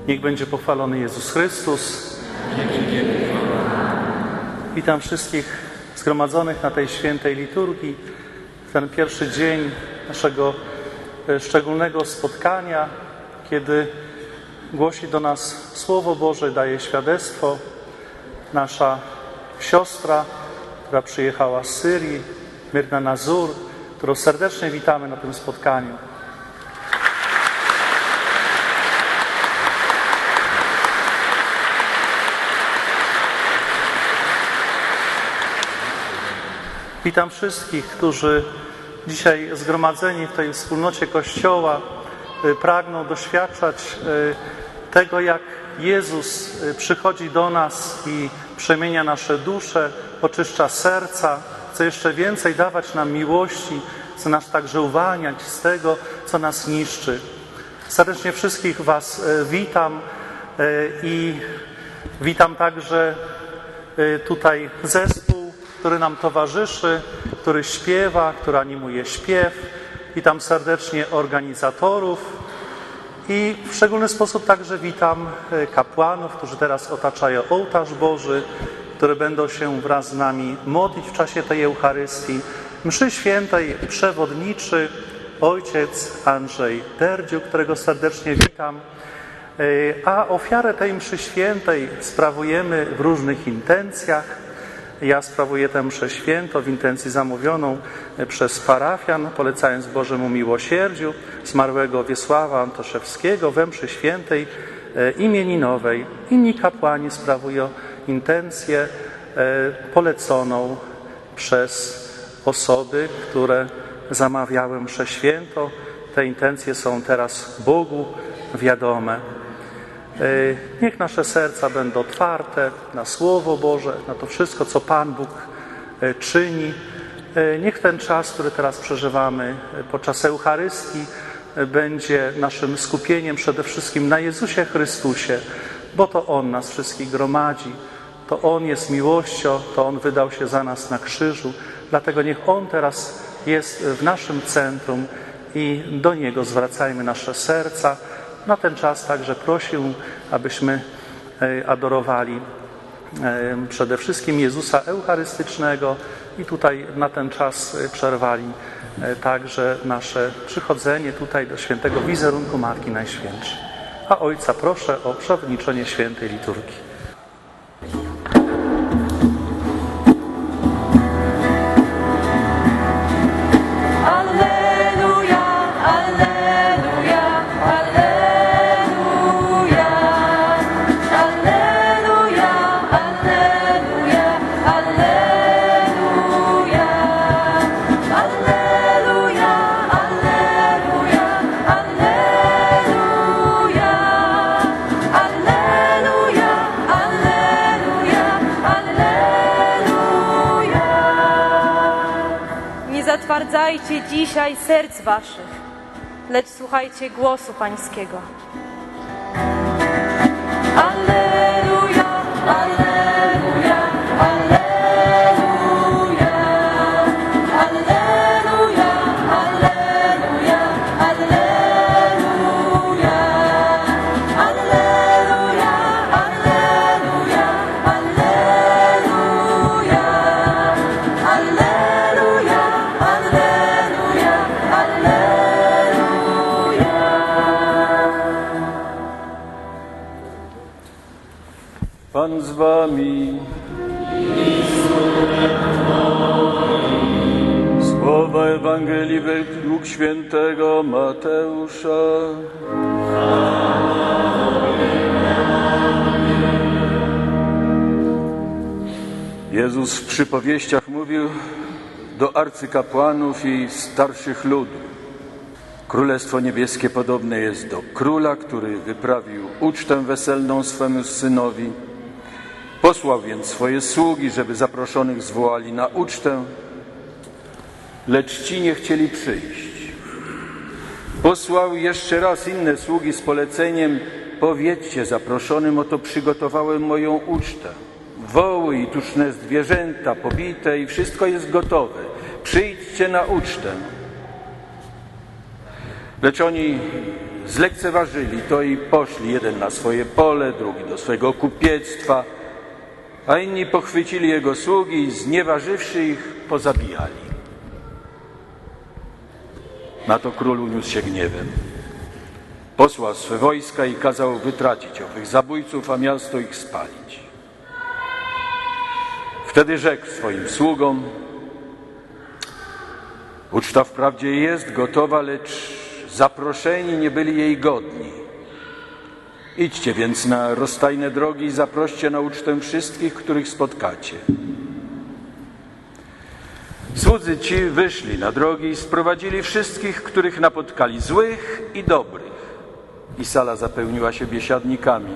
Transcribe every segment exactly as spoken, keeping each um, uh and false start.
Niech będzie pochwalony Jezus Chrystus. Witam wszystkich zgromadzonych na tej świętej liturgii, ten pierwszy dzień naszego szczególnego spotkania, kiedy głosi do nas Słowo Boże, daje świadectwo nasza siostra, która przyjechała z Syrii, Myrna Nazur, którą serdecznie witamy na tym spotkaniu. Witam wszystkich, którzy dzisiaj zgromadzeni w tej wspólnocie Kościoła pragną doświadczać tego, jak Jezus przychodzi do nas i przemienia nasze dusze, oczyszcza serca, chce jeszcze więcej dawać nam miłości, chce nas także uwalniać z tego, co nas niszczy. Serdecznie wszystkich Was witam i witam także tutaj zespół, który nam towarzyszy, który śpiewa, który animuje śpiew. Witam serdecznie organizatorów i w szczególny sposób także witam kapłanów, którzy teraz otaczają ołtarz Boży, które będą się wraz z nami modlić w czasie tej Eucharystii. Mszy Świętej przewodniczy ojciec Andrzej Derdziuk, którego serdecznie witam. A ofiarę tej mszy świętej sprawujemy w różnych intencjach. Ja sprawuję tę mszę świętą w intencji zamówioną przez parafian, polecając Bożemu miłosierdziu zmarłego Wiesława Antoszewskiego we mszy świętej imieninowej. Inni kapłani sprawują intencję poleconą przez osoby, które zamawiały mszę świętą. Te intencje są teraz Bogu wiadome. Niech nasze serca będą otwarte na Słowo Boże, na to wszystko, co Pan Bóg czyni. Niech ten czas, który teraz przeżywamy podczas Eucharystii, będzie naszym skupieniem przede wszystkim na Jezusie Chrystusie, bo to On nas wszystkich gromadzi, to On jest miłością, to On wydał się za nas na krzyżu. Dlatego niech On teraz jest w naszym centrum i do Niego zwracajmy nasze serca. Na ten czas także prosił, abyśmy adorowali przede wszystkim Jezusa Eucharystycznego i tutaj na ten czas przerwali także nasze przychodzenie tutaj do świętego wizerunku Matki Najświętszej. A Ojca proszę o przewodniczenie świętej liturgii. Zatwardzajcie dzisiaj serc waszych, lecz słuchajcie głosu Pańskiego. Alleluja, alleluja, alleluja, alleluja, alleluja, alleluja, alleluja, alleluja, alleluja, alleluja. Pan z wami. Słowa Ewangelii według świętego Mateusza. Jezus w przypowieściach mówił do arcykapłanów i starszych ludu. Królestwo Niebieskie podobne jest do króla, który wyprawił ucztę weselną swemu synowi. Posłał więc swoje sługi, żeby zaproszonych zwołali na ucztę, lecz ci nie chcieli przyjść. Posłał jeszcze raz inne sługi z poleceniem: powiedzcie zaproszonym, oto przygotowałem moją ucztę. Woły i tuczne zwierzęta pobite i wszystko jest gotowe. Przyjdźcie na ucztę. Lecz oni zlekceważyli to i poszli, jeden na swoje pole, drugi do swojego kupiectwa, a inni pochwycili jego sługi i znieważywszy ich, pozabijali. Na to król uniósł się gniewem. Posłał swe wojska i kazał wytracić owych zabójców, a miasto ich spalić. Wtedy rzekł swoim sługom: uczta wprawdzie jest gotowa, lecz zaproszeni nie byli jej godni. Idźcie więc na rozstajne drogi i zaproście na ucztę wszystkich, których spotkacie. Słudzy ci wyszli na drogi i sprowadzili wszystkich, których napotkali, złych i dobrych. I sala zapełniła się biesiadnikami.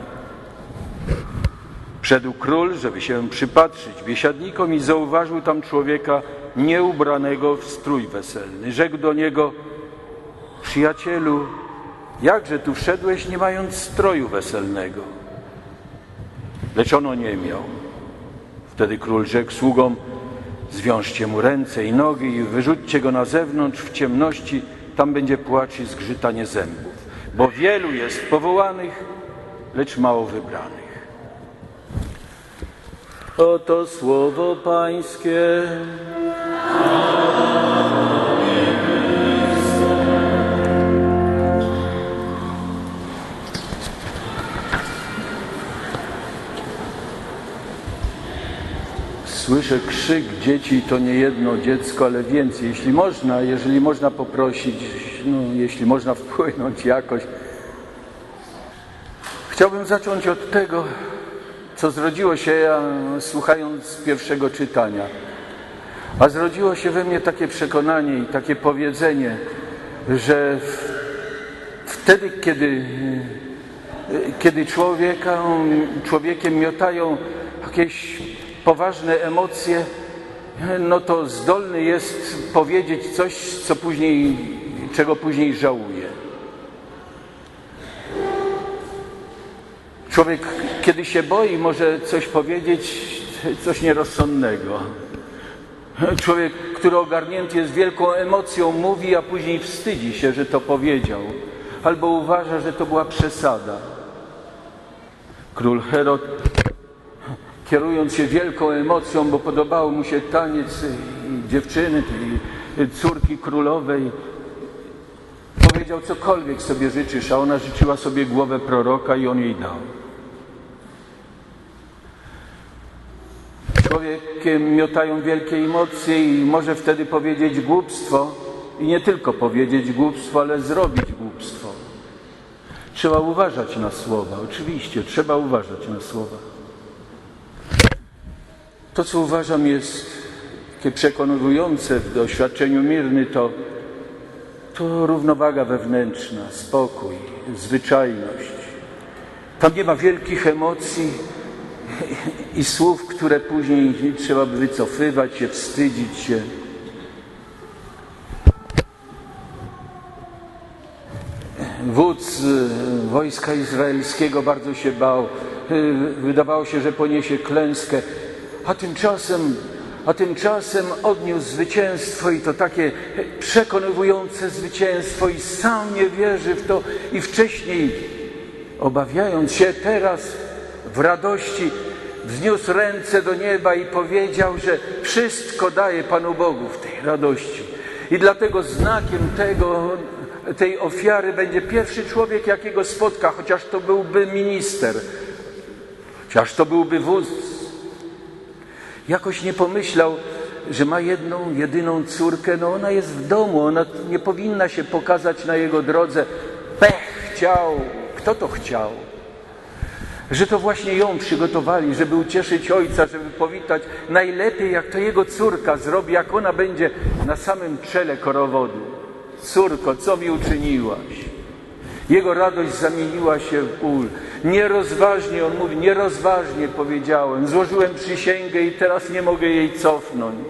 Wszedł król, żeby się przypatrzyć biesiadnikom, i zauważył tam człowieka nieubranego w strój weselny. Rzekł do niego: przyjacielu, jakże tu wszedłeś, nie mając stroju weselnego? Lecz ono nie miał. Wtedy król rzekł sługom: zwiążcie mu ręce i nogi i wyrzućcie go na zewnątrz w ciemności, tam będzie płacz i zgrzytanie zębów, bo wielu jest powołanych, lecz mało wybranych. Oto słowo Pańskie. Słyszę krzyk dzieci, to nie jedno dziecko, ale więcej. Jeśli można, jeżeli można poprosić, no, jeśli można wpłynąć jakoś. Chciałbym zacząć od tego, co zrodziło się, ja, słuchając pierwszego czytania. A zrodziło się we mnie takie przekonanie i takie powiedzenie, że w, wtedy, kiedy, kiedy człowieka, człowiekiem miotają jakieś poważne emocje, no to zdolny jest powiedzieć coś, co później, czego później żałuje. Człowiek, kiedy się boi, może coś powiedzieć, coś nierozsądnego. Człowiek, który ogarnięty jest wielką emocją, mówi, a później wstydzi się, że to powiedział, albo uważa, że to była przesada. Król Herod, kierując się wielką emocją, bo podobał mu się taniec dziewczyny, tej córki królowej, powiedział: cokolwiek sobie życzysz, a ona życzyła sobie głowę proroka i on jej dał. Człowiekiem miotają wielkie emocje i może wtedy powiedzieć głupstwo, i nie tylko powiedzieć głupstwo, ale zrobić głupstwo. Trzeba uważać na słowa, oczywiście, trzeba uważać na słowa. To, co uważam jest takie przekonujące w doświadczeniu Mirny, to, to równowaga wewnętrzna, spokój, zwyczajność. Tam nie ma wielkich emocji i, i słów, które później trzeba by wycofywać się, wstydzić się. Wódz wojska izraelskiego bardzo się bał. Wydawało się, że poniesie klęskę. A tymczasem, a tymczasem odniósł zwycięstwo i to takie przekonywujące zwycięstwo i sam nie wierzy w to i wcześniej, obawiając się, teraz w radości wzniósł ręce do nieba i powiedział, że wszystko daje Panu Bogu w tej radości. I dlatego znakiem tego, tej ofiary będzie pierwszy człowiek, jakiego spotka, chociaż to byłby minister, chociaż to byłby wódz. Jakoś nie pomyślał, że ma jedną, jedyną córkę, no ona jest w domu, ona nie powinna się pokazać na jego drodze. Pech chciał, kto to chciał? Że to właśnie ją przygotowali, żeby ucieszyć ojca, żeby powitać najlepiej, jak to jego córka zrobi, jak ona będzie na samym czele korowodu. Córko, co mi uczyniłaś? Jego radość zamieniła się w ból. Nierozważnie, on mówi, nierozważnie powiedziałem, złożyłem przysięgę i teraz nie mogę jej cofnąć.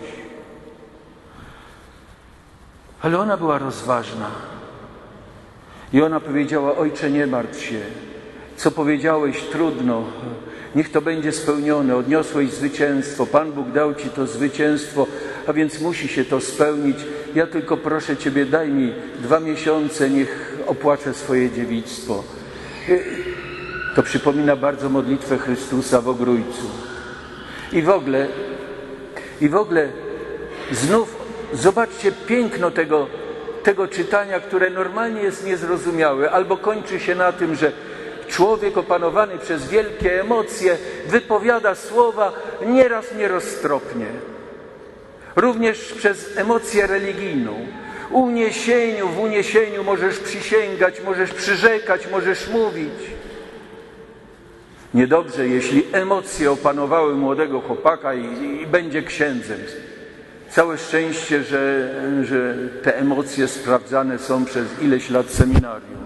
Ale ona była rozważna. I ona powiedziała: ojcze, nie martw się. Co powiedziałeś, trudno. Niech to będzie spełnione. Odniosłeś zwycięstwo. Pan Bóg dał ci to zwycięstwo, a więc musi się to spełnić. Ja tylko proszę Ciebie, daj mi dwa miesiące, niech opłaczę swoje dziewictwo. To przypomina bardzo modlitwę Chrystusa w Ogrójcu. I w ogóle, i w ogóle znów zobaczcie piękno tego, tego czytania, które normalnie jest niezrozumiałe, albo kończy się na tym, że człowiek opanowany przez wielkie emocje wypowiada słowa nieraz nieroztropnie. Również przez emocję religijną. Uniesieniu, w uniesieniu możesz przysięgać, możesz przyrzekać, możesz mówić. Niedobrze, jeśli emocje opanowały młodego chłopaka i, i będzie księdzem. Całe szczęście, że, że te emocje sprawdzane są przez ileś lat seminarium.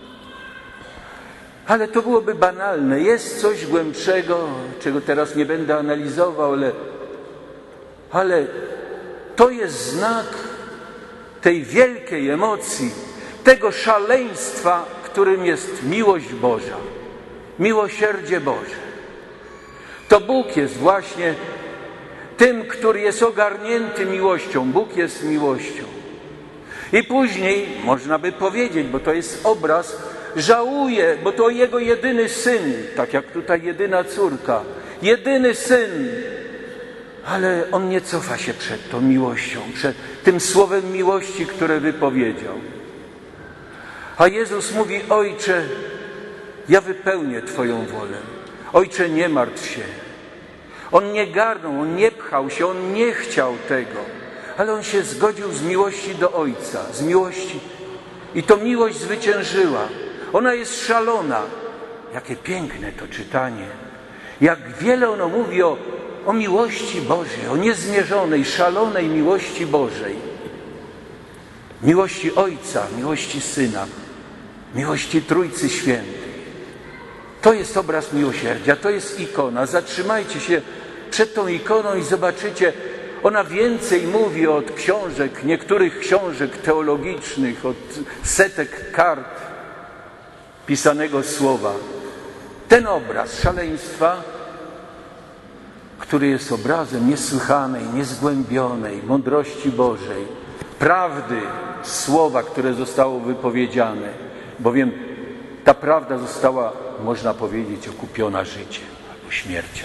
Ale to byłoby banalne. Jest coś głębszego, czego teraz nie będę analizował, ale, ale to jest znak tej wielkiej emocji, tego szaleństwa, którym jest miłość Boża, miłosierdzie Boże. To Bóg jest właśnie tym, który jest ogarnięty miłością. Bóg jest miłością. I później można by powiedzieć, bo to jest obraz, żałuje, bo to Jego jedyny Syn, tak jak tutaj jedyna córka, jedyny Syn, ale On nie cofa się przed tą miłością, przed tym słowem miłości, które wypowiedział. A Jezus mówi: Ojcze, ja wypełnię Twoją wolę. Ojcze, nie martw się. On nie garnął, On nie pchał się, On nie chciał tego, ale On się zgodził z miłości do Ojca, z miłości. I to miłość zwyciężyła. Ona jest szalona. Jakie piękne to czytanie. Jak wiele ono mówi o, o miłości Bożej, o niezmierzonej, szalonej miłości Bożej. Miłości Ojca, miłości Syna, miłości Trójcy Świętej. To jest obraz miłosierdzia, to jest ikona. Zatrzymajcie się przed tą ikoną i zobaczycie, ona więcej mówi od książek, niektórych książek teologicznych, od setek kart pisanego słowa. Ten obraz szaleństwa, który jest obrazem niesłychanej, niezgłębionej mądrości Bożej, prawdy słowa, które zostało wypowiedziane, bowiem ta prawda została, można powiedzieć, okupiona życiem albo śmiercią.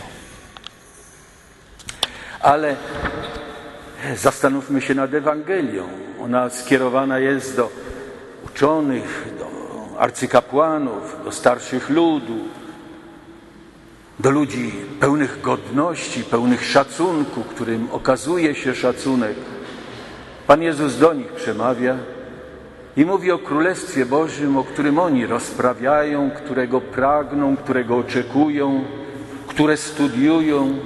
Ale zastanówmy się nad Ewangelią. Ona skierowana jest do uczonych, do arcykapłanów, do starszych ludu, do ludzi pełnych godności, pełnych szacunku, którym okazuje się szacunek. Pan Jezus do nich przemawia i mówi o Królestwie Bożym, o którym oni rozprawiają, którego pragną, którego oczekują, które studiują.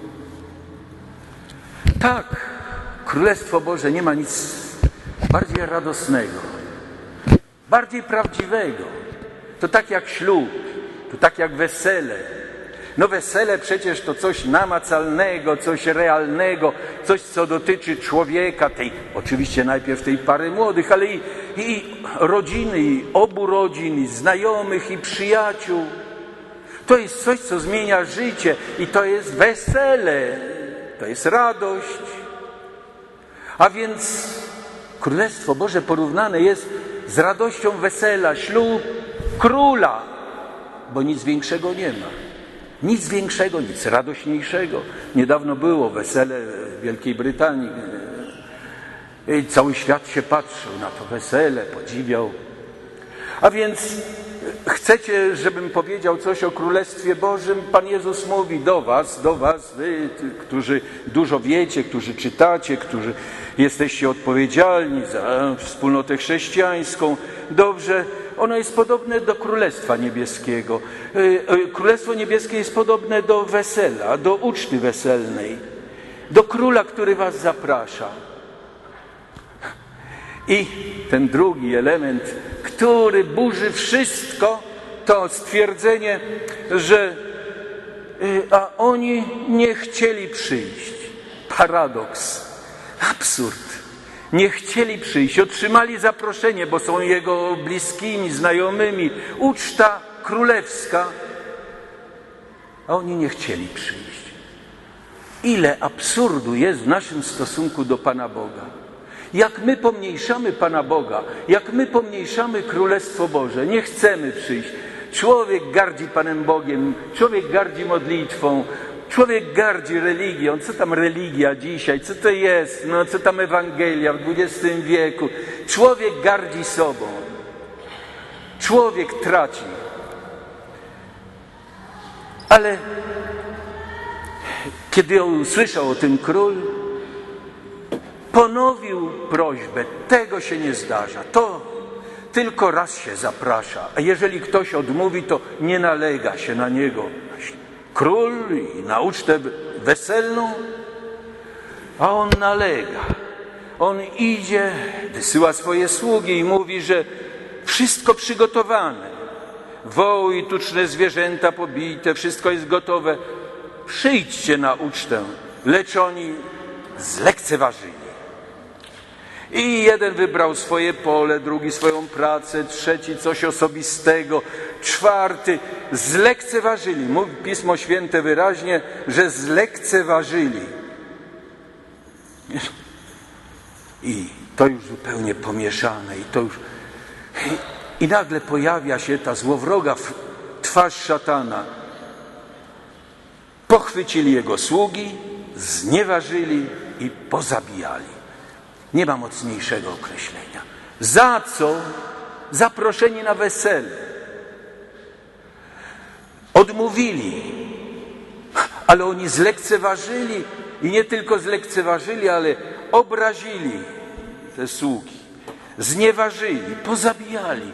Tak, Królestwo Boże nie ma nic bardziej radosnego, bardziej prawdziwego. To tak jak ślub, to tak jak wesele. No wesele przecież to coś namacalnego, coś realnego, coś, co dotyczy człowieka, tej, oczywiście najpierw tej pary młodych, ale i, i rodziny, i obu rodzin, i znajomych, i przyjaciół. To jest coś, co zmienia życie i to jest wesele, to jest radość. A więc Królestwo Boże porównane jest z radością wesela, ślub króla, bo nic większego nie ma. Nic większego, nic radośniejszego. Niedawno było wesele w Wielkiej Brytanii. I cały świat się patrzył na to wesele, podziwiał. A więc chcecie, żebym powiedział coś o Królestwie Bożym? Pan Jezus mówi do was, do was, wy, którzy dużo wiecie, którzy czytacie, którzy jesteście odpowiedzialni za wspólnotę chrześcijańską. Dobrze, ono jest podobne do Królestwa Niebieskiego. Królestwo Niebieskie jest podobne do wesela, do uczty weselnej, do Króla, który was zaprasza. I ten drugi element, który burzy wszystko, to stwierdzenie, że a oni nie chcieli przyjść. Paradoks, absurd. Nie chcieli przyjść, otrzymali zaproszenie, bo są jego bliskimi, znajomymi. Uczta królewska, a oni nie chcieli przyjść. Ile absurdu jest w naszym stosunku do Pana Boga. Jak my pomniejszamy Pana Boga, jak my pomniejszamy Królestwo Boże, nie chcemy przyjść. Człowiek gardzi Panem Bogiem, człowiek gardzi modlitwą, człowiek gardzi religią. Co tam religia dzisiaj? Co to jest? No, co tam Ewangelia w dwudziestym wieku? Człowiek gardzi sobą. Człowiek traci. Ale kiedy usłyszał o tym król, ponowił prośbę. Tego się nie zdarza. To tylko raz się zaprasza. A jeżeli ktoś odmówi, to nie nalega się na niego. Król i na ucztę weselną, a on nalega. On idzie, wysyła swoje sługi i mówi, że wszystko przygotowane. Woły i tuczne zwierzęta pobite, wszystko jest gotowe. Przyjdźcie na ucztę. Lecz oni zlekceważyli. I jeden wybrał swoje pole, drugi swoją pracę, trzeci coś osobistego, czwarty zlekceważyli. Mówi Pismo Święte wyraźnie, że zlekceważyli. I to już zupełnie pomieszane. I to już... I, i nagle pojawia się ta złowroga twarz szatana. Pochwycili jego sługi, znieważyli i pozabijali. Nie ma mocniejszego określenia. Za co? Zaproszeni na wesele. Odmówili, ale oni zlekceważyli i nie tylko zlekceważyli, ale obrazili te sługi. Znieważyli, pozabijali.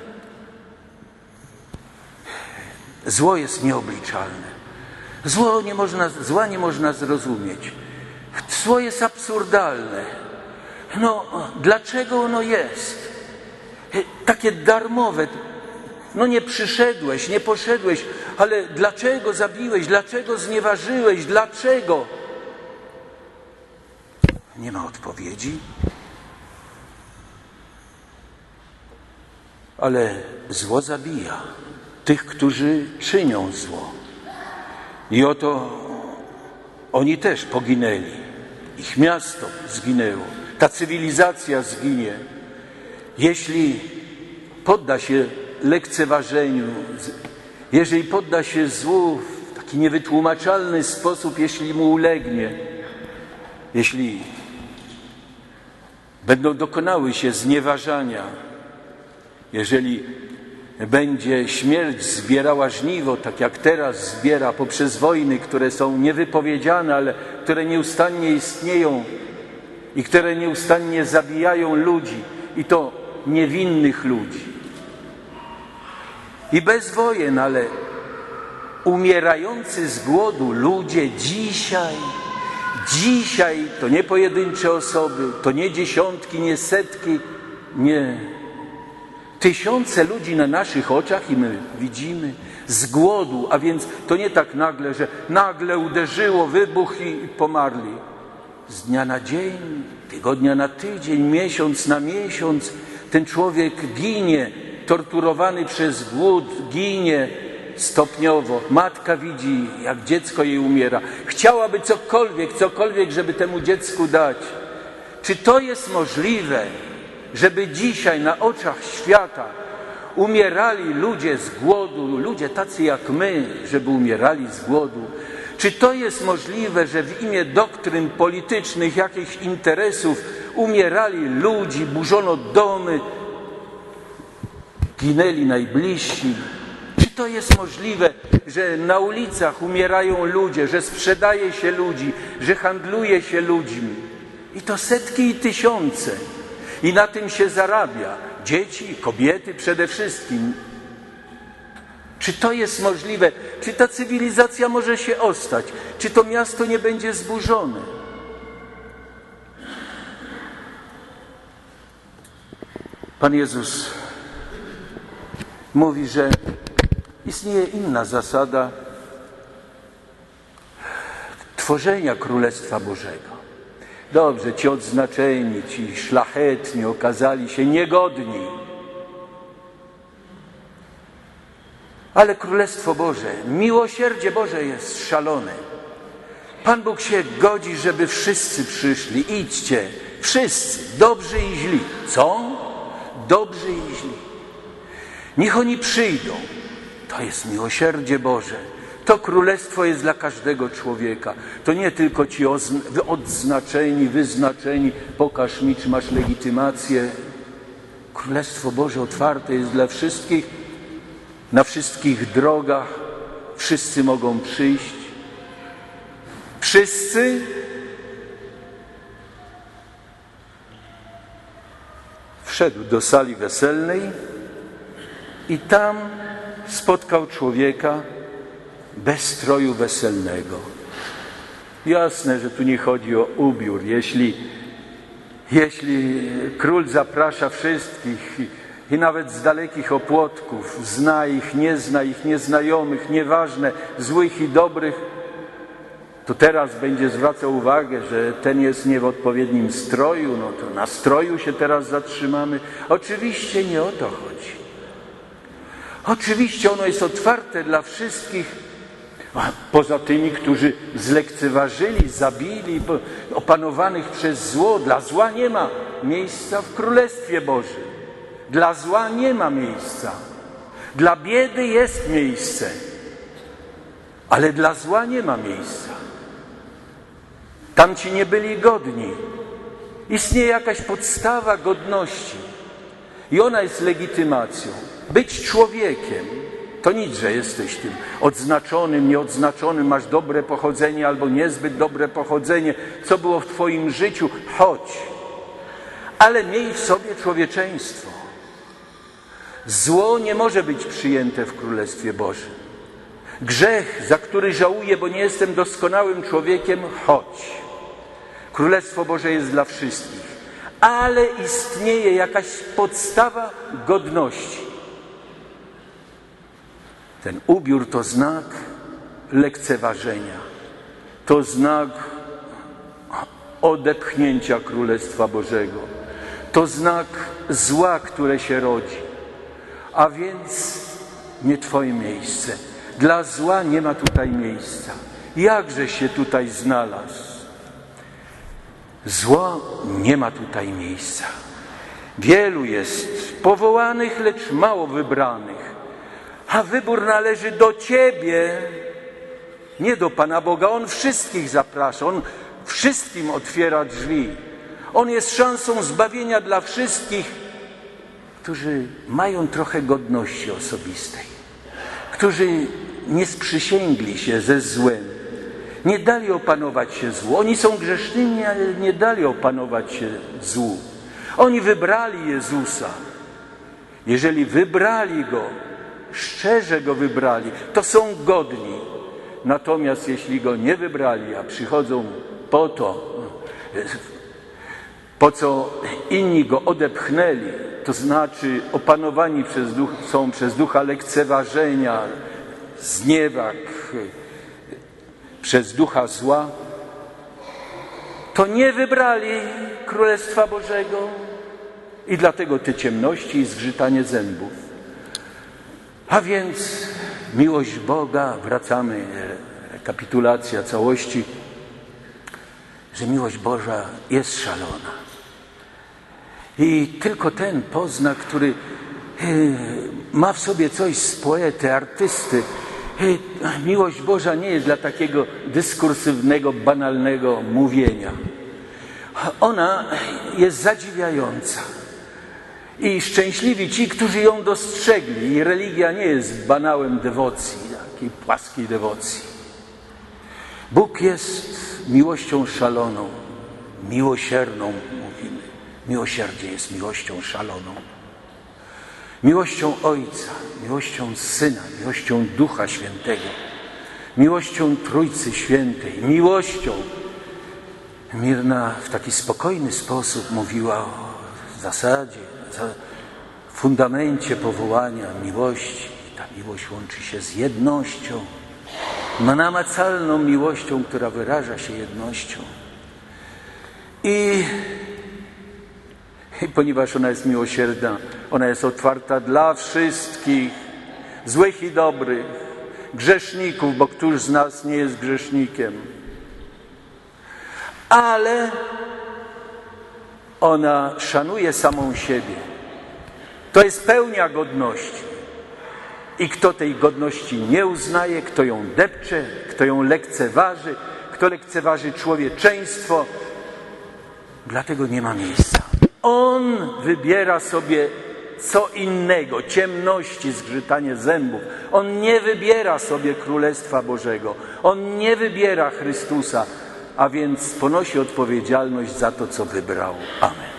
Zło jest nieobliczalne. Zło nie można, zła nie można zrozumieć. Zło jest absurdalne. No, dlaczego ono jest? Takie darmowe. No nie przyszedłeś, nie poszedłeś, ale dlaczego zabiłeś? Dlaczego znieważyłeś? Dlaczego? Nie ma odpowiedzi. Ale zło zabija tych, którzy czynią zło. I oto oni też poginęli. Ich miasto zginęło. Ta cywilizacja zginie, jeśli podda się lekceważeniu, jeżeli podda się złu w taki niewytłumaczalny sposób, jeśli mu ulegnie, jeśli będą dokonały się znieważania, jeżeli będzie śmierć zbierała żniwo, tak jak teraz zbiera poprzez wojny, które są niewypowiedziane, ale które nieustannie istnieją, i które nieustannie zabijają ludzi, i to niewinnych ludzi. I bez wojen, ale umierający z głodu ludzie dzisiaj, dzisiaj to nie pojedyncze osoby, to nie dziesiątki, nie setki, nie tysiące ludzi na naszych oczach i my widzimy z głodu, a więc to nie tak nagle, że nagle uderzyło, wybuch i pomarli. Z dnia na dzień, tygodnia na tydzień, miesiąc na miesiąc ten człowiek ginie, torturowany przez głód, ginie stopniowo. Matka widzi, jak dziecko jej umiera. Chciałaby cokolwiek, cokolwiek, żeby temu dziecku dać. Czy to jest możliwe, żeby dzisiaj na oczach świata umierali ludzie z głodu, ludzie tacy jak my, żeby umierali z głodu? Czy to jest możliwe, że w imię doktryn politycznych, jakichś interesów umierali ludzi, burzono domy, ginęli najbliżsi? Czy to jest możliwe, że na ulicach umierają ludzie, że sprzedaje się ludzi, że handluje się ludźmi? I to setki i tysiące. I na tym się zarabia. Dzieci, kobiety przede wszystkim. Czy to jest możliwe? Czy ta cywilizacja może się ostać? Czy to miasto nie będzie zburzone? Pan Jezus mówi, że istnieje inna zasada tworzenia Królestwa Bożego. Dobrze, ci odznaczeni, ci szlachetni okazali się niegodni. Ale Królestwo Boże, miłosierdzie Boże jest szalone. Pan Bóg się godzi, żeby wszyscy przyszli. Idźcie, Wszyscy, dobrzy i źli. Co? Dobrzy i źli. Niech oni przyjdą. To jest miłosierdzie Boże. To królestwo jest dla każdego człowieka. To nie tylko ci odznaczeni, wyznaczeni. Pokaż mi, czy masz legitymację. Królestwo Boże otwarte jest dla wszystkich. Na wszystkich drogach. Wszyscy mogą przyjść. Wszyscy. Wszedł do sali weselnej i tam spotkał człowieka bez stroju weselnego. Jasne, że tu nie chodzi o ubiór. Jeśli, jeśli król zaprasza wszystkich i, i nawet z dalekich opłotków, zna ich, nie zna ich, nieznajomych, nieważne, złych i dobrych, to teraz będzie zwracał uwagę, że ten jest nie w odpowiednim stroju, no to na stroju się teraz zatrzymamy. Oczywiście nie o to chodzi. Oczywiście ono jest otwarte dla wszystkich, poza tymi, którzy zlekceważyli, zabili, opanowanych przez zło. Dla zła nie ma miejsca w Królestwie Bożym. Dla zła nie ma miejsca. Dla biedy jest miejsce, ale dla zła nie ma miejsca. Tamci nie byli godni. Istnieje jakaś podstawa godności i ona jest legitymacją. Być człowiekiem to nic, że jesteś tym odznaczonym, nieodznaczonym, masz dobre pochodzenie albo niezbyt dobre pochodzenie. Co było w twoim życiu? Chodź. Ale miej w sobie człowieczeństwo. Zło nie może być przyjęte w Królestwie Bożym. Grzech, za który żałuję, bo nie jestem doskonałym człowiekiem, chodź. Królestwo Boże jest dla wszystkich, ale istnieje jakaś podstawa godności. Ten ubiór to znak lekceważenia, to znak odepchnięcia Królestwa Bożego, to znak zła, które się rodzi, a więc nie twoje miejsce. Dla zła nie ma tutaj miejsca. Jakże się tutaj znalazł? Zło nie ma tutaj miejsca. Wielu jest powołanych, lecz mało wybranych. A wybór należy do Ciebie, nie do Pana Boga. On wszystkich zaprasza, On wszystkim otwiera drzwi. On jest szansą zbawienia dla wszystkich, którzy mają trochę godności osobistej, którzy nie sprzysięgli się ze złem, nie dali opanować się złu. Oni są grzesznymi, ale nie dali opanować się złu. Oni wybrali Jezusa. Jeżeli wybrali Go, szczerze Go wybrali, to są godni. Natomiast jeśli Go nie wybrali, a przychodzą po to, po co inni Go odepchnęli, to znaczy opanowani przez duch, są przez ducha lekceważenia, zniewag, przez ducha zła, to nie wybrali Królestwa Bożego i dlatego te ciemności i zgrzytanie zębów. A więc miłość Boga, wracamy, rekapitulacja całości, że miłość Boża jest szalona. I tylko ten pozna, który ma w sobie coś z poety, artysty. Miłość Boża nie jest dla takiego dyskursywnego, banalnego mówienia. Ona jest zadziwiająca. I szczęśliwi ci, którzy ją dostrzegli. I religia nie jest banałem dewocji, takiej płaskiej dewocji. Bóg jest miłością szaloną, miłosierną, mówimy. Miłosierdzie jest miłością szaloną. Miłością Ojca, miłością Syna, miłością Ducha Świętego, miłością Trójcy Świętej, miłością. Mirna w taki spokojny sposób mówiła o zasadzie, fundamencie powołania miłości. Ta miłość łączy się z jednością, namacalną miłością, która wyraża się jednością. I, I ponieważ ona jest miłosierna, ona jest otwarta dla wszystkich, złych i dobrych, grzeszników, bo któż z nas nie jest grzesznikiem. Ale Ona szanuje samą siebie. To jest pełnia godności. I kto tej godności nie uznaje, kto ją depcze, kto ją lekceważy, kto lekceważy człowieczeństwo, dlatego nie ma miejsca. On wybiera sobie co innego, ciemności, zgrzytanie zębów. On nie wybiera sobie Królestwa Bożego. On nie wybiera Chrystusa, a więc ponosi odpowiedzialność za to, co wybrał. Amen.